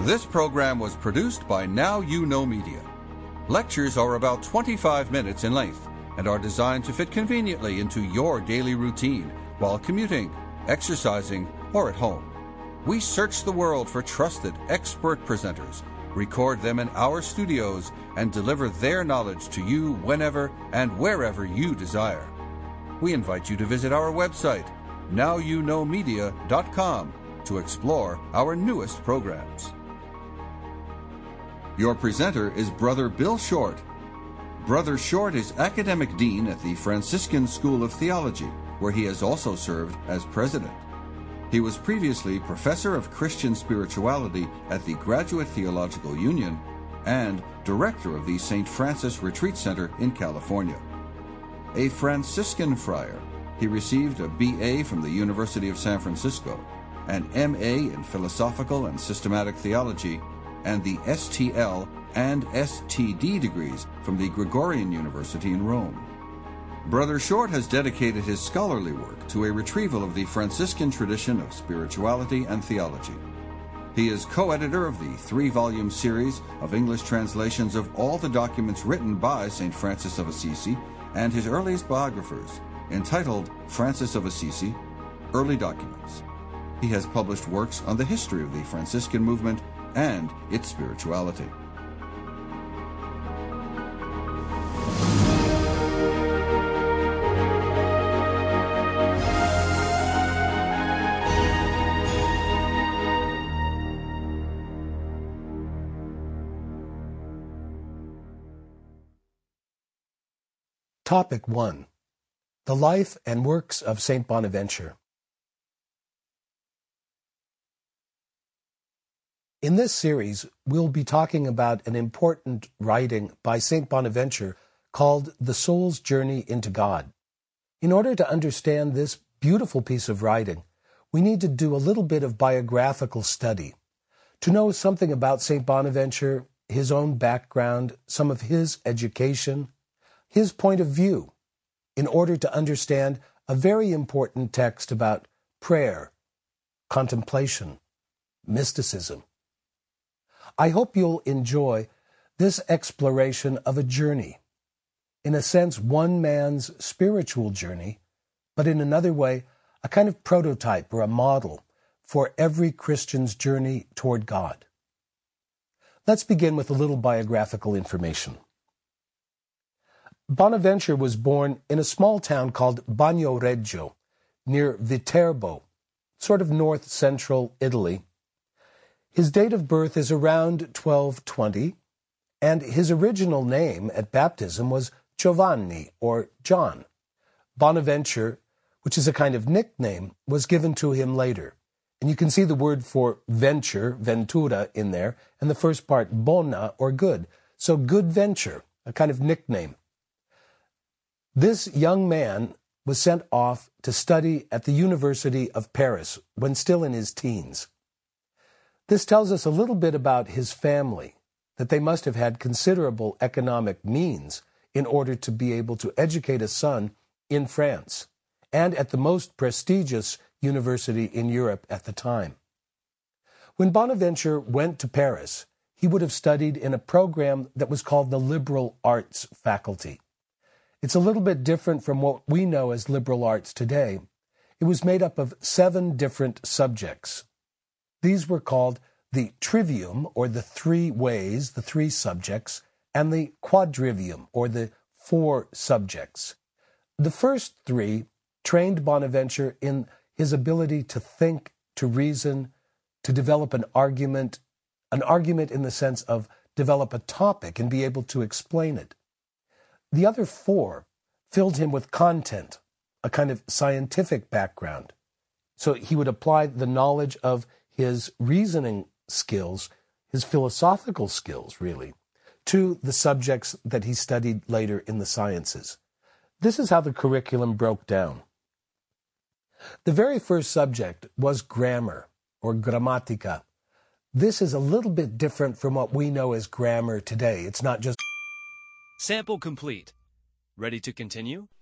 This program was produced by Now You Know Media. Lectures are about 25 minutes in length and are designed to fit conveniently into your daily routine while commuting, exercising, or at home. We search the world for trusted, expert presenters, record them in our studios, and deliver their knowledge to you whenever and wherever you desire. We invite you to visit our website, nowyouknowmedia.com, to explore our newest programs. Your presenter is Brother Bill Short. Brother Short is Academic Dean at the Franciscan School of Theology, where he has also served as President. He was previously Professor of Christian Spirituality at the Graduate Theological Union and Director of the St. Francis Retreat Center in California. A Franciscan friar, he received a B.A. from the University of San Francisco, an M.A. in Philosophical and Systematic Theology, and the STL and STD degrees from the Gregorian University in Rome. Brother Short has dedicated his scholarly work to a retrieval of the Franciscan tradition of spirituality and theology. He is co-editor of the 3-volume series of English translations of all the documents written by St. Francis of Assisi and his earliest biographers, entitled Francis of Assisi, Early Documents. He has published works on the history of the Franciscan movement and its spirituality. Topic 1. The Life and Works of St. Bonaventure. In this series, we'll be talking about an important writing by St. Bonaventure called The Soul's Journey into God. In order to understand this beautiful piece of writing, we need to do a little bit of biographical study. To know something about St. Bonaventure, his own background, some of his education, his point of view, in order to understand a very important text about prayer, contemplation, mysticism. I hope you'll enjoy this exploration of a journey, in a sense one man's spiritual journey, but in another way a kind of prototype or a model for every Christian's journey toward God. Let's begin with a little biographical information. Bonaventure was born in a small town called Bagnoregio, near Viterbo, sort of north-central Italy. His date of birth is around 1220, and his original name at baptism was Giovanni, or John. Bonaventure, which is a kind of nickname, was given to him later. And you can see the word for venture, ventura, in there, and the first part, bona, or good. So good venture, a kind of nickname. This young man was sent off to study at the University of Paris when still in his teens. This tells us a little bit about his family, that they must have had considerable economic means in order to be able to educate a son in France, and at the most prestigious university in Europe at the time. When Bonaventure went to Paris, he would have studied in a program that was called the Liberal Arts Faculty. It's a little bit different from what we know as liberal arts today. It was made up of 7 different subjects. These were called the trivium, or the 3 ways, the 3 subjects, and the quadrivium, or the 4 subjects. The first 3 trained Bonaventure in his ability to think, to reason, to develop an argument in the sense of develop a topic and be able to explain it. The other 4 filled him with content, a kind of scientific background. So he would apply the knowledge of his reasoning skills, his philosophical skills, really, to the subjects that he studied later in the sciences. This is how the curriculum broke down. The very first subject was grammar, or grammatica. This is a little bit different from what we know as grammar today. It's not just... Sample complete. Ready to continue?